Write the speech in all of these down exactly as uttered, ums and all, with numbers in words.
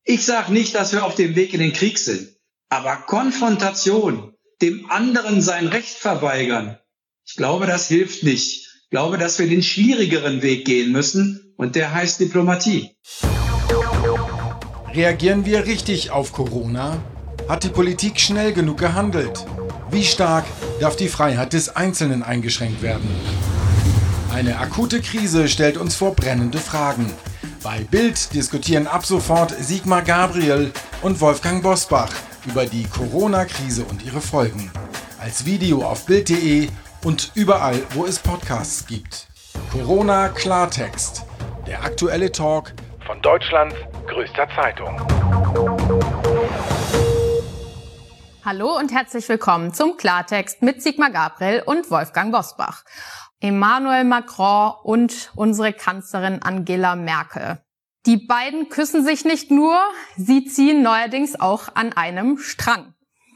Ich sage nicht, dass wir auf dem Weg in den Krieg sind, aber Konfrontation, dem anderen sein Recht verweigern, ich glaube, das hilft nicht. Ich glaube, dass wir den schwierigeren Weg gehen müssen und der heißt Diplomatie. Reagieren wir richtig auf Corona? Hat die Politik schnell genug gehandelt? Wie stark darf die Freiheit des Einzelnen eingeschränkt werden? Eine akute Krise stellt uns vor brennende Fragen. Bei Bild diskutieren ab sofort Sigmar Gabriel und Wolfgang Bosbach über die Corona-Krise und ihre Folgen. Als Video auf bild punkt de und überall, wo es Podcasts gibt. Corona Klartext. Der aktuelle Talk von Deutschlands größter Zeitung. Hallo und herzlich willkommen zum Klartext mit Sigmar Gabriel und Wolfgang Bosbach. Emmanuel Macron und unsere Kanzlerin Angela Merkel. Die beiden küssen sich nicht nur, sie ziehen neuerdings auch an einem Strang.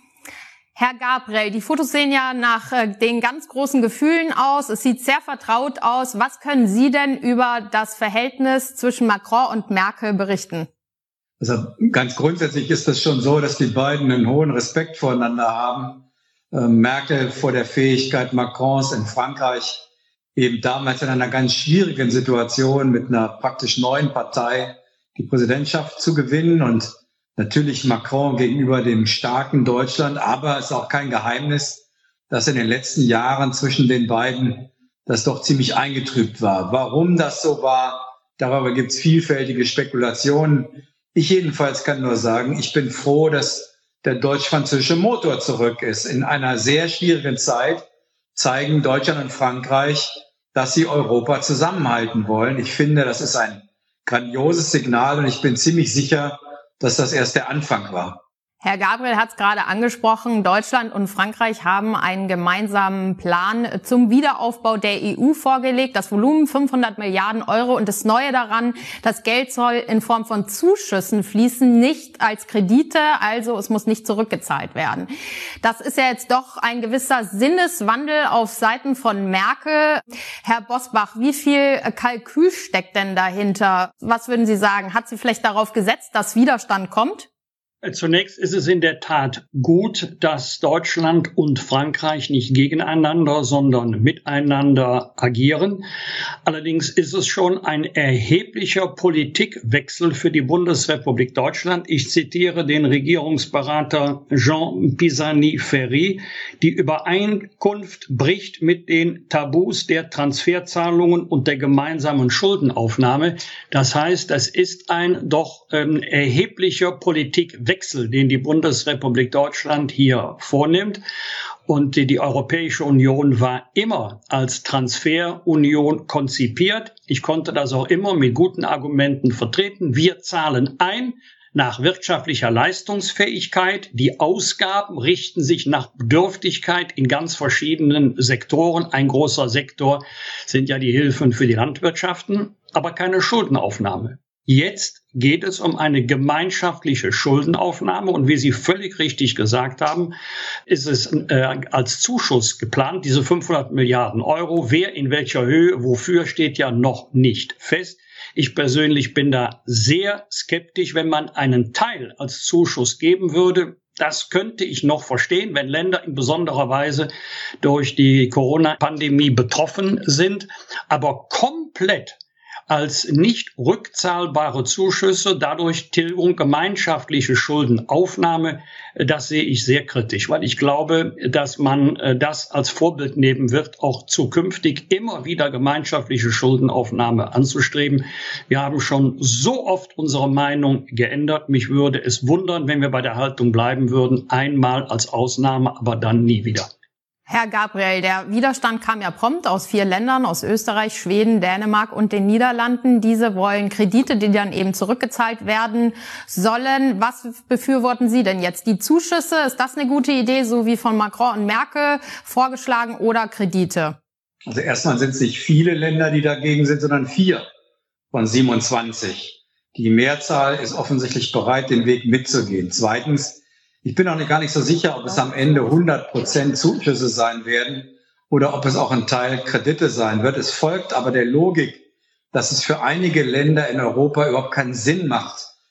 Herr Gabriel, die Fotos sehen ja nach äh, den ganz großen Gefühlen aus. Es sieht sehr vertraut aus. Was können Sie denn über das Verhältnis zwischen Macron und Merkel berichten? Also ganz grundsätzlich ist es schon so, dass die beiden einen hohen Respekt voreinander haben. Äh, Merkel vor der Fähigkeit Macrons in Frankreich, eben damals in einer ganz schwierigen Situation mit einer praktisch neuen Partei die Präsidentschaft zu gewinnen, und natürlich Macron gegenüber dem starken Deutschland. Aber es ist auch kein Geheimnis, dass in den letzten Jahren zwischen den beiden das doch ziemlich eingetrübt war. Warum das so war, darüber gibt es vielfältige Spekulationen. Ich jedenfalls kann nur sagen, ich bin froh, dass der deutsch-französische Motor zurück ist. In einer sehr schwierigen Zeit zeigen Deutschland und Frankreich, dass sie Europa zusammenhalten wollen. Ich finde, das ist ein grandioses Signal und ich bin ziemlich sicher, dass das erst der Anfang war. Herr Gabriel hat es gerade angesprochen, Deutschland und Frankreich haben einen gemeinsamen Plan zum Wiederaufbau der E U vorgelegt. Das Volumen fünfhundert Milliarden Euro, und das Neue daran, das Geld soll in Form von Zuschüssen fließen, nicht als Kredite, also es muss nicht zurückgezahlt werden. Das ist ja jetzt doch ein gewisser Sinneswandel auf Seiten von Merkel. Herr Bosbach, wie viel Kalkül steckt denn dahinter? Was würden Sie sagen? Hat sie vielleicht darauf gesetzt, dass Widerstand kommt? Zunächst ist es in der Tat gut, dass Deutschland und Frankreich nicht gegeneinander, sondern miteinander agieren. Allerdings ist es schon ein erheblicher Politikwechsel für die Bundesrepublik Deutschland. Ich zitiere den Regierungsberater Jean Pisani-Ferry: Die Übereinkunft bricht mit den Tabus der Transferzahlungen und der gemeinsamen Schuldenaufnahme. Das heißt, es ist ein doch ähm, erheblicher Politikwechsel, Wechsel, den die Bundesrepublik Deutschland hier vornimmt. Und die, die Europäische Union war immer als Transferunion konzipiert. Ich konnte das auch immer mit guten Argumenten vertreten. Wir zahlen ein nach wirtschaftlicher Leistungsfähigkeit. Die Ausgaben richten sich nach Bedürftigkeit in ganz verschiedenen Sektoren. Ein großer Sektor sind ja die Hilfen für die Landwirtschaften, aber keine Schuldenaufnahme. Jetzt geht es um eine gemeinschaftliche Schuldenaufnahme, und wie Sie völlig richtig gesagt haben, ist es äh, als Zuschuss geplant, diese fünfhundert Milliarden Euro. Wer in welcher Höhe, wofür, steht ja noch nicht fest. Ich persönlich bin da sehr skeptisch, wenn man einen Teil als Zuschuss geben würde. Das könnte ich noch verstehen, wenn Länder in besonderer Weise durch die Corona-Pandemie betroffen sind, aber komplett als nicht rückzahlbare Zuschüsse, dadurch Tilgung gemeinschaftliche Schuldenaufnahme, das sehe ich sehr kritisch, weil ich glaube, dass man das als Vorbild nehmen wird, auch zukünftig immer wieder gemeinschaftliche Schuldenaufnahme anzustreben. Wir haben schon so oft unsere Meinung geändert. Mich würde es wundern, wenn wir bei der Haltung bleiben würden, einmal als Ausnahme, aber dann nie wieder. Herr Gabriel, der Widerstand kam ja prompt aus vier Ländern, aus Österreich, Schweden, Dänemark und den Niederlanden. Diese wollen Kredite, die dann eben zurückgezahlt werden sollen. Was befürworten Sie denn jetzt? Die Zuschüsse, ist das eine gute Idee, so wie von Macron und Merkel vorgeschlagen, oder Kredite? Also erstmal sind es nicht viele Länder, die dagegen sind, sondern vier von siebenundzwanzig. Die Mehrzahl ist offensichtlich bereit, den Weg mitzugehen. Zweitens, ich bin auch nicht, gar nicht so sicher, ob es am Ende hundert Prozent Zuschüsse sein werden oder ob es auch ein Teil Kredite sein wird. Es folgt aber der Logik, dass es für einige Länder in Europa überhaupt keinen Sinn macht,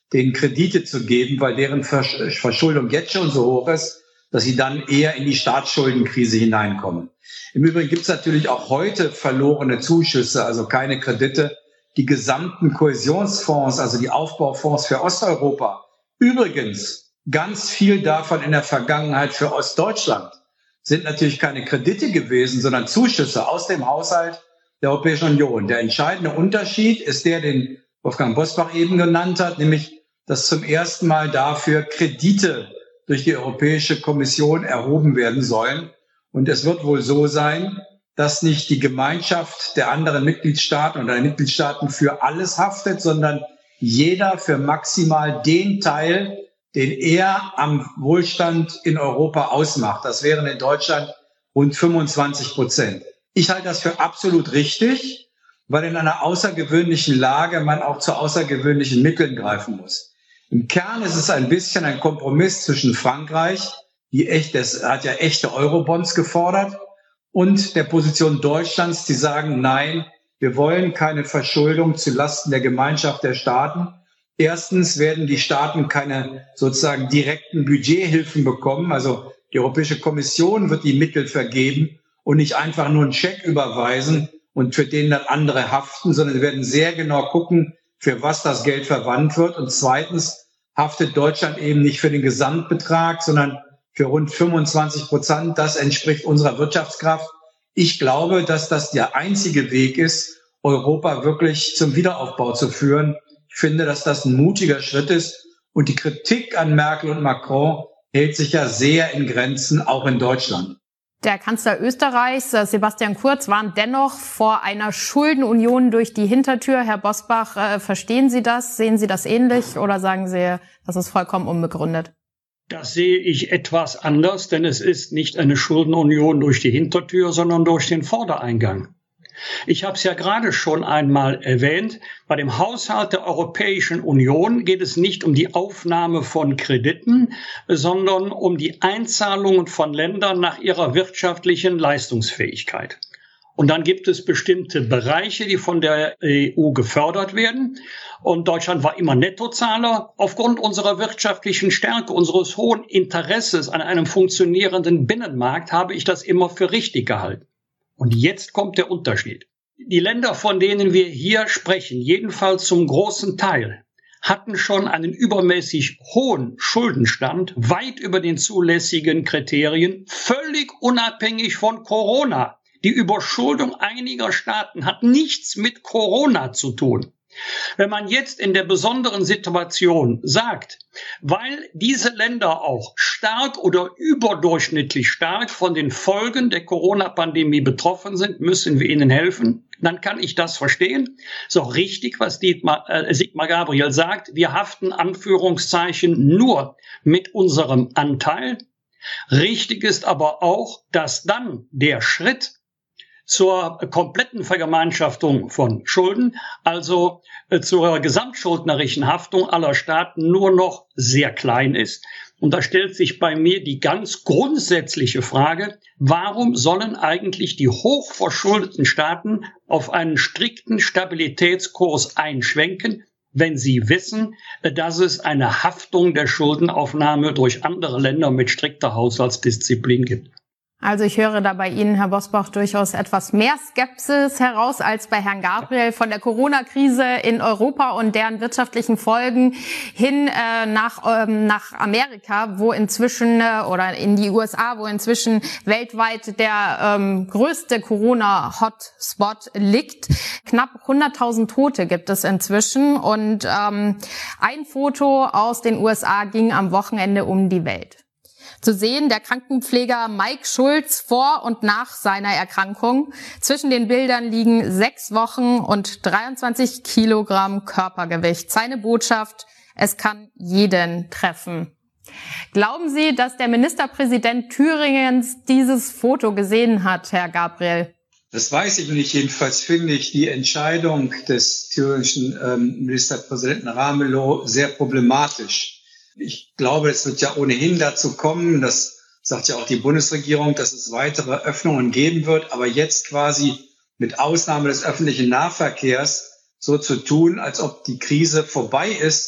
denen Kredite zu geben, weil deren Verschuldung jetzt schon so hoch ist, dass sie dann eher in die Staatsschuldenkrise hineinkommen. Im Übrigen gibt es natürlich auch heute verlorene Zuschüsse, also keine Kredite. Die gesamten Kohäsionsfonds, also die Aufbaufonds für Osteuropa, übrigens ganz viel davon in der Vergangenheit für Ostdeutschland, sind natürlich keine Kredite gewesen, sondern Zuschüsse aus dem Haushalt der Europäischen Union. Der entscheidende Unterschied ist der, den Wolfgang Bosbach eben genannt hat, nämlich, dass zum ersten Mal dafür Kredite durch die Europäische Kommission erhoben werden sollen. Und es wird wohl so sein, dass nicht die Gemeinschaft der anderen Mitgliedstaaten oder der Mitgliedstaaten für alles haftet, sondern jeder für maximal den Teil, den er am Wohlstand in Europa ausmacht. Das wären in Deutschland rund fünfundzwanzig Prozent. Ich halte das für absolut richtig, weil in einer außergewöhnlichen Lage man auch zu außergewöhnlichen Mitteln greifen muss. Im Kern ist es ein bisschen ein Kompromiss zwischen Frankreich, die echt, das hat ja echte Eurobonds gefordert, und der Position Deutschlands, die sagen, nein, wir wollen keine Verschuldung zulasten der Gemeinschaft der Staaten. Erstens werden die Staaten keine sozusagen direkten Budgethilfen bekommen. Also die Europäische Kommission wird die Mittel vergeben und nicht einfach nur einen Scheck überweisen und für den dann andere haften, sondern sie werden sehr genau gucken, für was das Geld verwandt wird. Und zweitens haftet Deutschland eben nicht für den Gesamtbetrag, sondern für rund fünfundzwanzig Prozent. Das entspricht unserer Wirtschaftskraft. Ich glaube, dass das der einzige Weg ist, Europa wirklich zum Wiederaufbau zu führen. Ich finde, dass das ein mutiger Schritt ist. Und die Kritik an Merkel und Macron hält sich ja sehr in Grenzen, auch in Deutschland. Der Kanzler Österreichs, Sebastian Kurz, warnt dennoch vor einer Schuldenunion durch die Hintertür. Herr Bosbach, äh, verstehen Sie das? Sehen Sie das ähnlich oder sagen Sie, das ist vollkommen unbegründet? Das sehe ich etwas anders, denn es ist nicht eine Schuldenunion durch die Hintertür, sondern durch den Vordereingang. Ich habe es ja gerade schon einmal erwähnt, bei dem Haushalt der Europäischen Union geht es nicht um die Aufnahme von Krediten, sondern um die Einzahlungen von Ländern nach ihrer wirtschaftlichen Leistungsfähigkeit. Und dann gibt es bestimmte Bereiche, die von der E U gefördert werden. Und Deutschland war immer Nettozahler. Aufgrund unserer wirtschaftlichen Stärke, unseres hohen Interesses an einem funktionierenden Binnenmarkt habe ich das immer für richtig gehalten. Und jetzt kommt der Unterschied. Die Länder, von denen wir hier sprechen, jedenfalls zum großen Teil, hatten schon einen übermäßig hohen Schuldenstand, weit über den zulässigen Kriterien, völlig unabhängig von Corona. Die Überschuldung einiger Staaten hat nichts mit Corona zu tun. Wenn man jetzt in der besonderen Situation sagt, weil diese Länder auch stark oder überdurchschnittlich stark von den Folgen der Corona-Pandemie betroffen sind, müssen wir ihnen helfen, dann kann ich das verstehen. Ist auch richtig, was Dietmar, äh, Sigmar Gabriel sagt. Wir haften Anführungszeichen nur mit unserem Anteil. Richtig ist aber auch, dass dann der Schritt zur kompletten Vergemeinschaftung von Schulden, also äh, zur gesamtschuldnerischen Haftung aller Staaten nur noch sehr klein ist. Und da stellt sich bei mir die ganz grundsätzliche Frage, warum sollen eigentlich die hochverschuldeten Staaten auf einen strikten Stabilitätskurs einschwenken, wenn sie wissen, dass es eine Haftung der Schuldenaufnahme durch andere Länder mit strikter Haushaltsdisziplin gibt? Also ich höre da bei Ihnen, Herr Bosbach, durchaus etwas mehr Skepsis heraus als bei Herrn Gabriel von der Corona-Krise in Europa und deren wirtschaftlichen Folgen hin äh, nach ähm, nach Amerika, wo inzwischen äh, oder in die U S A, wo inzwischen weltweit der ähm, größte Corona-Hotspot liegt. Knapp hunderttausend Tote gibt es inzwischen und ähm, ein Foto aus den U S A ging am Wochenende um die Welt. Zu sehen, der Krankenpfleger Mike Schulz vor und nach seiner Erkrankung. Zwischen den Bildern liegen sechs Wochen und dreiundzwanzig Kilogramm Körpergewicht. Seine Botschaft, es kann jeden treffen. Glauben Sie, dass der Ministerpräsident Thüringens dieses Foto gesehen hat, Herr Gabriel? Das weiß ich nicht. Jedenfalls finde ich die Entscheidung des thüringischen ähm, Ministerpräsidenten Ramelow sehr problematisch. Ich glaube, es wird ja ohnehin dazu kommen, das sagt ja auch die Bundesregierung, dass es weitere Öffnungen geben wird. Aber jetzt quasi mit Ausnahme des öffentlichen Nahverkehrs so zu tun, als ob die Krise vorbei ist,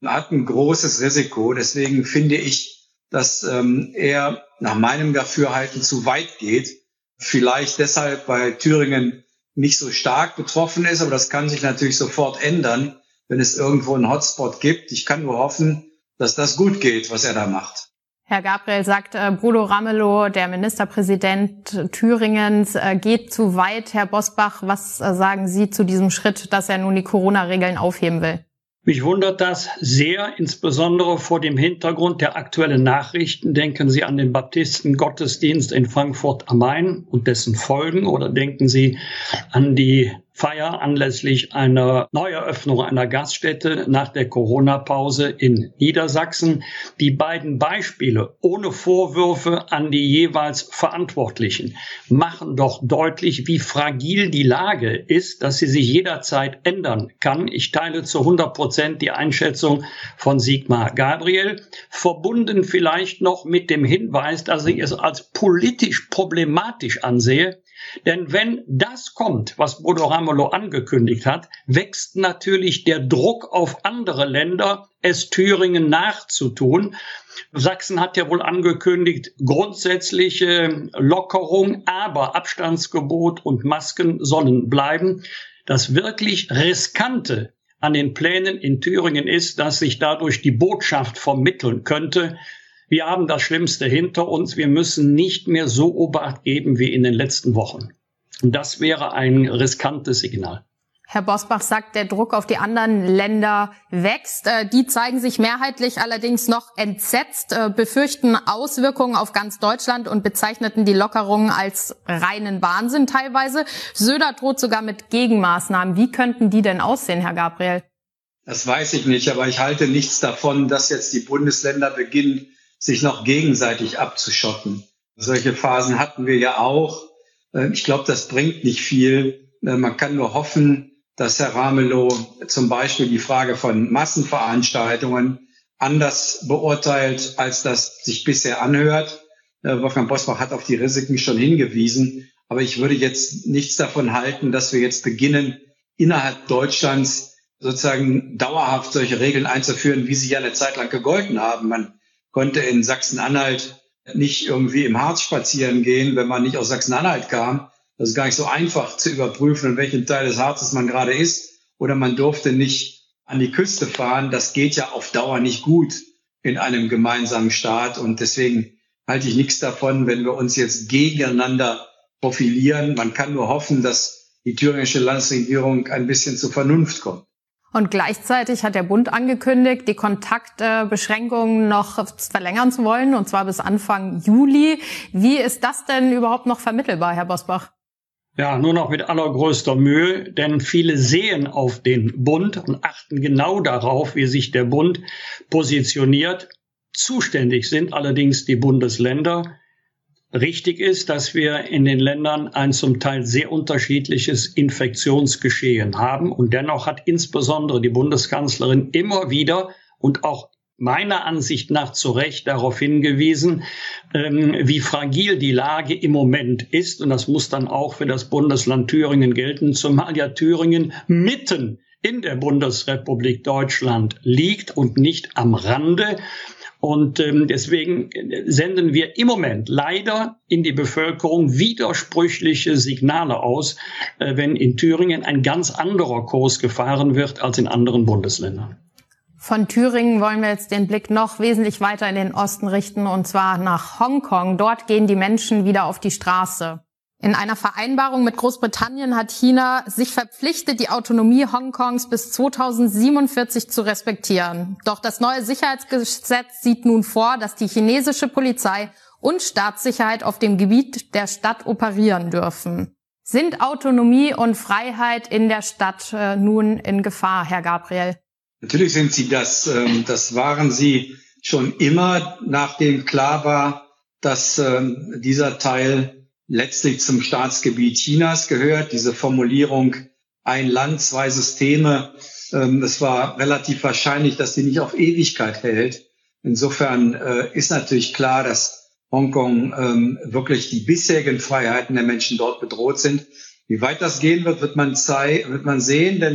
hat ein großes Risiko. Deswegen finde ich, dass ähm, er nach meinem Dafürhalten zu weit geht. Vielleicht deshalb, weil Thüringen nicht so stark betroffen ist, aber das kann sich natürlich sofort ändern, wenn es irgendwo einen Hotspot gibt. Ich kann nur hoffen, dass das gut geht, was er da macht. Herr Gabriel, sagt äh, Bodo Ramelow, der Ministerpräsident Thüringens, äh, geht zu weit. Herr Bosbach, was äh, sagen Sie zu diesem Schritt, dass er nun die Corona-Regeln aufheben will? Mich wundert das sehr, insbesondere vor dem Hintergrund der aktuellen Nachrichten. Denken Sie an den Baptisten-Gottesdienst in Frankfurt am Main und dessen Folgen, oder denken Sie an die Feier anlässlich einer Neueröffnung einer Gaststätte nach der Corona-Pause in Niedersachsen. Die beiden Beispiele ohne Vorwürfe an die jeweils Verantwortlichen machen doch deutlich, wie fragil die Lage ist, dass sie sich jederzeit ändern kann. Ich teile zu hundert Prozent die Einschätzung von Sigmar Gabriel, verbunden vielleicht noch mit dem Hinweis, dass ich es als politisch problematisch ansehe. Denn wenn das kommt, was Bodo Ramelow angekündigt hat, wächst natürlich der Druck auf andere Länder, es Thüringen nachzutun. Sachsen hat ja wohl angekündigt, grundsätzliche Lockerung, aber Abstandsgebot und Masken sollen bleiben. Das wirklich Riskante an den Plänen in Thüringen ist, dass sich dadurch die Botschaft vermitteln könnte: Wir haben das Schlimmste hinter uns. Wir müssen nicht mehr so Obacht geben wie in den letzten Wochen. Und das wäre ein riskantes Signal. Herr Bosbach sagt, der Druck auf die anderen Länder wächst. Die zeigen sich mehrheitlich allerdings noch entsetzt, befürchten Auswirkungen auf ganz Deutschland und bezeichneten die Lockerungen als reinen Wahnsinn teilweise. Söder droht sogar mit Gegenmaßnahmen. Wie könnten die denn aussehen, Herr Gabriel? Das weiß ich nicht, aber ich halte nichts davon, dass jetzt die Bundesländer beginnen, sich noch gegenseitig abzuschotten. Solche Phasen hatten wir ja auch. Ich glaube, das bringt nicht viel. Man kann nur hoffen, dass Herr Ramelow zum Beispiel die Frage von Massenveranstaltungen anders beurteilt, als das sich bisher anhört. Wolfgang Bosbach hat auf die Risiken schon hingewiesen. Aber ich würde jetzt nichts davon halten, dass wir jetzt beginnen, innerhalb Deutschlands sozusagen dauerhaft solche Regeln einzuführen, wie sie ja eine Zeit lang gegolten haben. Man konnte in Sachsen-Anhalt nicht irgendwie im Harz spazieren gehen, wenn man nicht aus Sachsen-Anhalt kam. Das ist gar nicht so einfach zu überprüfen, in welchem Teil des Harzes man gerade ist. Oder man durfte nicht an die Küste fahren. Das geht ja auf Dauer nicht gut in einem gemeinsamen Staat. Und deswegen halte ich nichts davon, wenn wir uns jetzt gegeneinander profilieren. Man kann nur hoffen, dass die thüringische Landesregierung ein bisschen zur Vernunft kommt. Und gleichzeitig hat der Bund angekündigt, die Kontaktbeschränkungen noch verlängern zu wollen, und zwar bis Anfang Juli. Wie ist das denn überhaupt noch vermittelbar, Herr Bosbach? Ja, nur noch mit allergrößter Mühe, denn viele sehen auf den Bund und achten genau darauf, wie sich der Bund positioniert. Zuständig sind allerdings die Bundesländer. Richtig ist, dass wir in den Ländern ein zum Teil sehr unterschiedliches Infektionsgeschehen haben. Und dennoch hat insbesondere die Bundeskanzlerin immer wieder und auch meiner Ansicht nach zu Recht darauf hingewiesen, ähm, wie fragil die Lage im Moment ist. Und das muss dann auch für das Bundesland Thüringen gelten, zumal ja Thüringen mitten in der Bundesrepublik Deutschland liegt und nicht am Rande. Und ähm, deswegen senden wir im Moment leider in die Bevölkerung widersprüchliche Signale aus, äh, wenn in Thüringen ein ganz anderer Kurs gefahren wird als in anderen Bundesländern. Von Thüringen wollen wir jetzt den Blick noch wesentlich weiter in den Osten richten, und zwar nach Hongkong. Dort gehen die Menschen wieder auf die Straße. In einer Vereinbarung mit Großbritannien hat China sich verpflichtet, die Autonomie Hongkongs bis zweitausendsiebenundvierzig zu respektieren. Doch das neue Sicherheitsgesetz sieht nun vor, dass die chinesische Polizei und Staatssicherheit auf dem Gebiet der Stadt operieren dürfen. Sind Autonomie und Freiheit in der Stadt äh, nun in Gefahr, Herr Gabriel? Natürlich sind sie das. Ähm, das waren sie schon immer, nachdem klar war, dass ähm, dieser Teil letztlich zum Staatsgebiet Chinas gehört. Diese Formulierung ein Land, zwei Systeme, ähm, es war relativ wahrscheinlich, dass die nicht auf Ewigkeit hält. Insofern äh, ist natürlich klar, dass Hongkong ähm, wirklich die bisherigen Freiheiten der Menschen dort bedroht sind. Wie weit das gehen wird, wird man, zei- wird man sehen, denn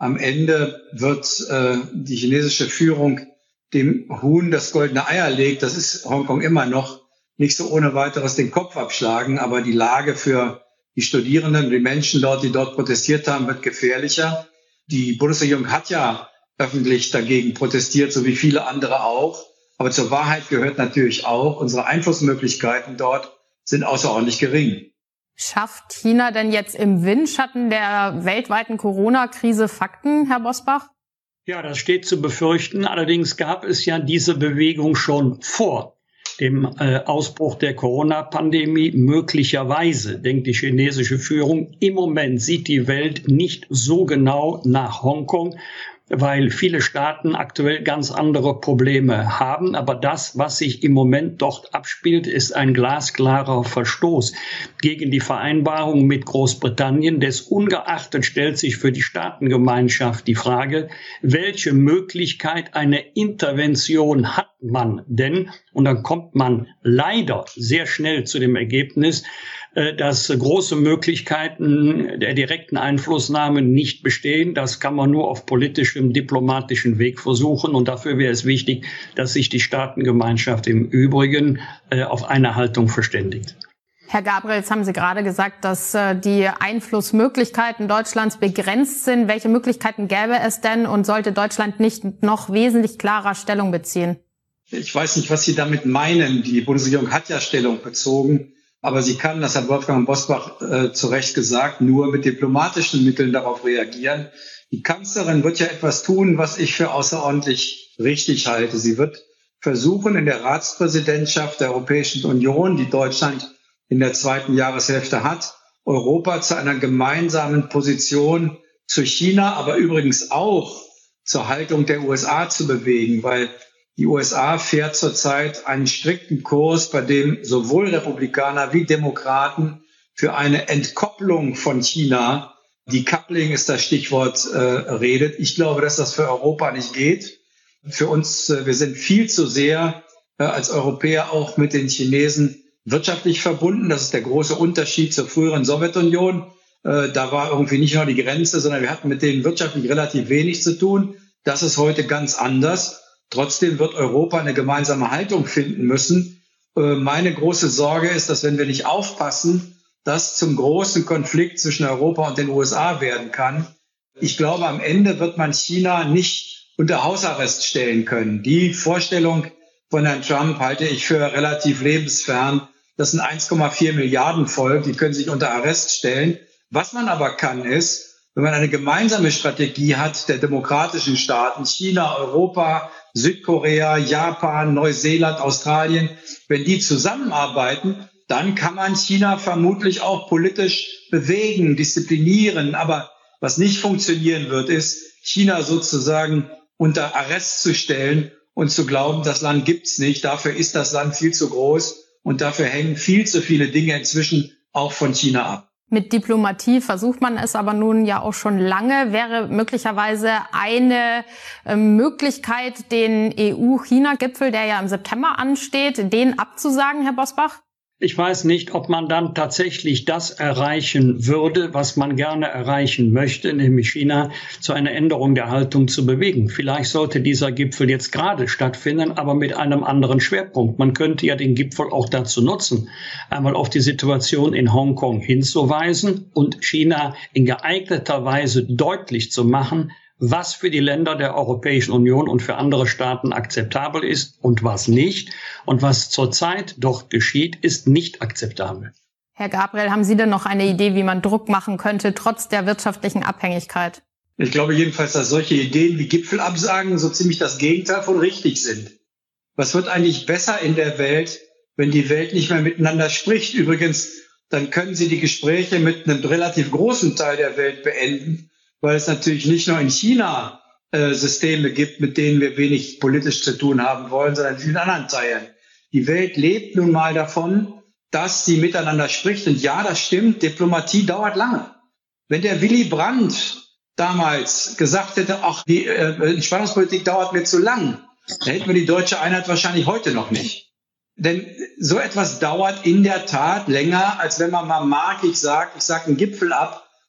am Ende wird äh, die chinesische Führung dem Huhn das goldene Eier legt. Das ist Hongkong immer noch, nicht so ohne weiteres den Kopf abschlagen. Aber die Lage für die Studierenden, die Menschen dort, die dort protestiert haben, wird gefährlicher. Die Bundesregierung hat ja öffentlich dagegen protestiert, so wie viele andere auch. Aber zur Wahrheit gehört natürlich auch, unsere Einflussmöglichkeiten dort sind außerordentlich gering. Schafft China denn jetzt im Windschatten der weltweiten Corona-Krise Fakten, Herr Bosbach? Ja, das steht zu befürchten. Allerdings gab es ja diese Bewegung schon vor dem äh, Ausbruch der Corona-Pandemie. Möglicherweise denkt die chinesische Führung, im Moment sieht die Welt nicht so genau nach Hongkong, weil viele Staaten aktuell ganz andere Probleme haben. Aber das, was sich im Moment dort abspielt, ist ein glasklarer Verstoß gegen die Vereinbarung mit Großbritannien. Desungeachtet stellt sich für die Staatengemeinschaft die Frage, welche Möglichkeit einer Intervention hat man denn? Und dann kommt man leider sehr schnell zu dem Ergebnis, dass große Möglichkeiten der direkten Einflussnahme nicht bestehen. Das kann man nur auf politischem, diplomatischen Weg versuchen. Und dafür wäre es wichtig, dass sich die Staatengemeinschaft im Übrigen äh, auf eine Haltung verständigt. Herr Gabriel, jetzt haben Sie gerade gesagt, dass äh, die Einflussmöglichkeiten Deutschlands begrenzt sind. Welche Möglichkeiten gäbe es denn und sollte Deutschland nicht noch wesentlich klarer Stellung beziehen? Ich weiß nicht, was Sie damit meinen. Die Bundesregierung hat ja Stellung bezogen. Aber sie kann, das hat Wolfgang Bosbach äh, zu Recht gesagt, nur mit diplomatischen Mitteln darauf reagieren. Die Kanzlerin wird ja etwas tun, was ich für außerordentlich richtig halte. Sie wird versuchen, in der Ratspräsidentschaft der Europäischen Union, die Deutschland in der zweiten Jahreshälfte hat, Europa zu einer gemeinsamen Position zu China, aber übrigens auch zur Haltung der U S A zu bewegen, weil die U S A fährt zurzeit einen strikten Kurs, bei dem sowohl Republikaner wie Demokraten für eine Entkopplung von China, Decoupling ist das Stichwort, äh, redet. Ich glaube, dass das für Europa nicht geht. Für uns, äh, wir sind viel zu sehr äh, als Europäer auch mit den Chinesen wirtschaftlich verbunden. Das ist der große Unterschied zur früheren Sowjetunion. Äh, da war irgendwie nicht nur die Grenze, sondern wir hatten mit denen wirtschaftlich relativ wenig zu tun. Das ist heute ganz anders. Trotzdem wird Europa eine gemeinsame Haltung finden müssen. Meine große Sorge ist, dass wenn wir nicht aufpassen, das zum großen Konflikt zwischen Europa und den U S A werden kann. Ich glaube, am Ende wird man China nicht unter Hausarrest stellen können. Die Vorstellung von Herrn Trump halte ich für relativ lebensfern. Das sind eins Komma vier Milliarden Volk, die können sich unter Arrest stellen. Was man aber kann, ist, wenn man eine gemeinsame Strategie hat der demokratischen Staaten, China, Europa, Südkorea, Japan, Neuseeland, Australien, wenn die zusammenarbeiten, dann kann man China vermutlich auch politisch bewegen, disziplinieren. Aber was nicht funktionieren wird, ist, China sozusagen unter Arrest zu stellen und zu glauben, das Land gibt's nicht. Dafür ist das Land viel zu groß und dafür hängen viel zu viele Dinge inzwischen auch von China ab. Mit Diplomatie versucht man es aber nun ja auch schon lange. Wäre möglicherweise eine äh, Möglichkeit, den E U-China-Gipfel, der ja im September ansteht, den abzusagen, Herr Bosbach? Ich weiß nicht, ob man dann tatsächlich das erreichen würde, was man gerne erreichen möchte, nämlich China zu einer Änderung der Haltung zu bewegen. Vielleicht sollte dieser Gipfel jetzt gerade stattfinden, aber mit einem anderen Schwerpunkt. Man könnte ja den Gipfel auch dazu nutzen, einmal auf die Situation in Hongkong hinzuweisen und China in geeigneter Weise deutlich zu machen, was für die Länder der Europäischen Union und für andere Staaten akzeptabel ist und was nicht. Und was zurzeit dort geschieht, ist nicht akzeptabel. Herr Gabriel, haben Sie denn noch eine Idee, wie man Druck machen könnte, trotz der wirtschaftlichen Abhängigkeit? Ich glaube jedenfalls, dass solche Ideen wie Gipfelabsagen so ziemlich das Gegenteil von richtig sind. Was wird eigentlich besser in der Welt, wenn die Welt nicht mehr miteinander spricht? Übrigens, dann können Sie die Gespräche mit einem relativ großen Teil der Welt beenden, weil es natürlich nicht nur in China äh, Systeme gibt, mit denen wir wenig politisch zu tun haben wollen, sondern in vielen anderen Teilen. Die Welt lebt nun mal davon, dass sie miteinander spricht. Und ja, das stimmt, Diplomatie dauert lange. Wenn der Willy Brandt damals gesagt hätte, ach, die äh, Entspannungspolitik dauert mir zu lang, dann hätten wir die deutsche Einheit wahrscheinlich heute noch nicht. Denn so etwas dauert in der Tat länger, als wenn man mal markig sagt, ich sage einen Gipfel ab,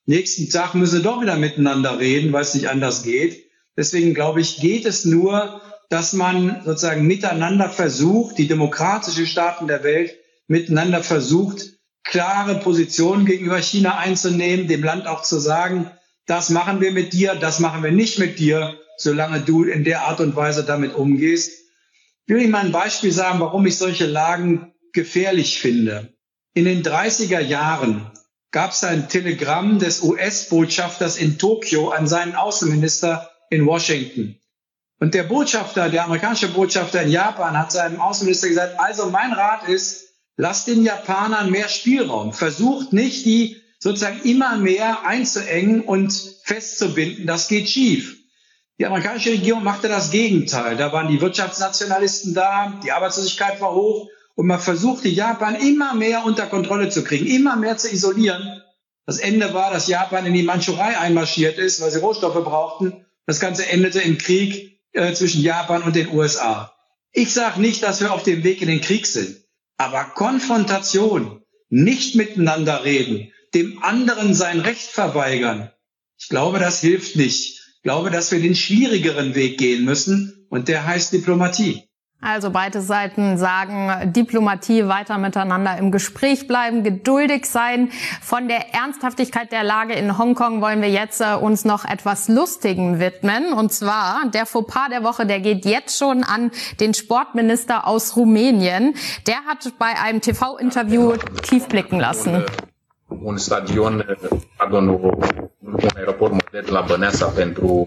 Nächsten Tag müssen sie doch wieder miteinander reden, weil es nicht anders geht. Deswegen glaube ich, geht es nur, dass man sozusagen miteinander versucht, die demokratischen Staaten der Welt miteinander versucht, klare Positionen gegenüber China einzunehmen, dem Land auch zu sagen, das machen wir mit dir, das machen wir nicht mit dir, solange du in der Art und Weise damit umgehst. Ich will Ihnen mal ein Beispiel sagen, warum ich solche Lagen gefährlich finde. In den dreißiger Jahren gab es ein Telegramm des U S-Botschafters in Tokio an seinen Außenminister in Washington. Und der Botschafter, der amerikanische Botschafter in Japan hat seinem Außenminister gesagt, also mein Rat ist, lasst den Japanern mehr Spielraum. Versucht nicht, die sozusagen immer mehr einzuengen und festzubinden. Das geht schief. Die amerikanische Regierung machte das Gegenteil. Da waren die Wirtschaftsnationalisten da, die Arbeitslosigkeit war hoch und man versuchte, Japan immer mehr unter Kontrolle zu kriegen, immer mehr zu isolieren. Das Ende war, dass Japan in die Mandschurei einmarschiert ist, weil sie Rohstoffe brauchten. Das Ganze endete im Krieg äh, zwischen Japan und den U S A. Ich sage nicht, dass wir auf dem Weg in den Krieg sind. Aber Konfrontation, nicht miteinander reden, dem anderen sein Recht verweigern, ich glaube, das hilft nicht. Ich glaube, dass wir den schwierigeren Weg gehen müssen und der heißt Diplomatie. Also beide Seiten sagen, Diplomatie, weiter miteinander im Gespräch bleiben, geduldig sein. Von der Ernsthaftigkeit der Lage in Hongkong wollen wir jetzt äh, uns noch etwas Lustigem widmen. Und zwar der Fauxpas der Woche, der geht jetzt schon an den Sportminister aus Rumänien. Der hat bei einem T V-Interview tief blicken lassen. Un stadion, pardon, un aeroport modern la Băneasa pentru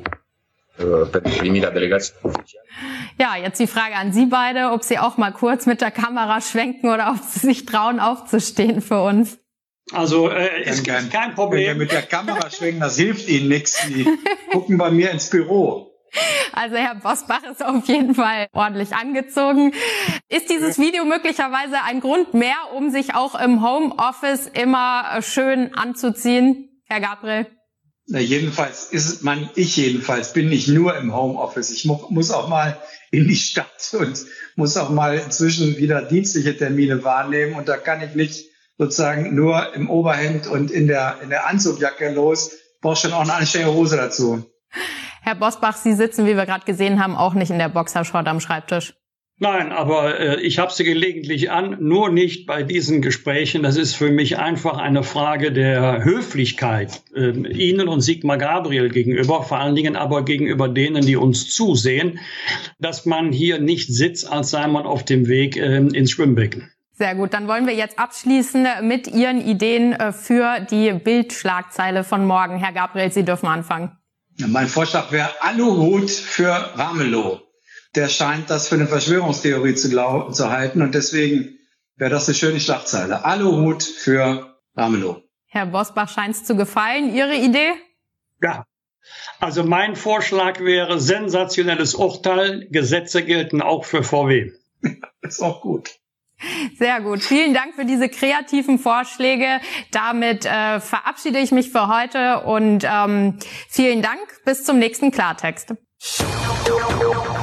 pentru primirea delegației oficiale. Ja, jetzt die Frage an Sie beide, ob Sie auch mal kurz mit der Kamera schwenken oder ob Sie sich trauen, aufzustehen für uns. Also äh, ist kein, kein Problem. Wenn wir mit der Kamera schwenken, das hilft Ihnen nichts. Die gucken bei mir ins Büro. Also Herr Bosbach ist auf jeden Fall ordentlich angezogen. Ist dieses Video möglicherweise ein Grund mehr, um sich auch im Homeoffice immer schön anzuziehen, Herr Gabriel? Na, jedenfalls ist man, ich jedenfalls bin nicht nur im Homeoffice. Ich mu muss auch mal in die Stadt und muss auch mal inzwischen wieder dienstliche Termine wahrnehmen. Und da kann ich nicht sozusagen nur im Oberhemd und in der, in der Anzugjacke los. Ich brauche schon auch eine anständige Hose dazu. Herr Bosbach, Sie sitzen, wie wir gerade gesehen haben, auch nicht in der Boxershort am Schreibtisch. Nein, aber äh, ich habe sie gelegentlich an, nur nicht bei diesen Gesprächen. Das ist für mich einfach eine Frage der Höflichkeit äh, Ihnen und Sigmar Gabriel gegenüber, vor allen Dingen aber gegenüber denen, die uns zusehen, dass man hier nicht sitzt, als sei man auf dem Weg äh, ins Schwimmbecken. Sehr gut, dann wollen wir jetzt abschließen mit Ihren Ideen für die Bildschlagzeile von morgen. Herr Gabriel, Sie dürfen anfangen. Ja, mein Vorschlag wäre Aluhut für Ramelow. Der scheint das für eine Verschwörungstheorie zu, glauben, zu halten und deswegen wäre das eine schöne Schlagzeile. Aluhut für Ramelow. Herr Bosbach, scheint es zu gefallen. Ihre Idee? Ja, also mein Vorschlag wäre sensationelles Urteil. Gesetze gelten auch für V W. Ist auch gut. Sehr gut. Vielen Dank für diese kreativen Vorschläge. Damit äh, verabschiede ich mich für heute und ähm, vielen Dank. Bis zum nächsten Klartext.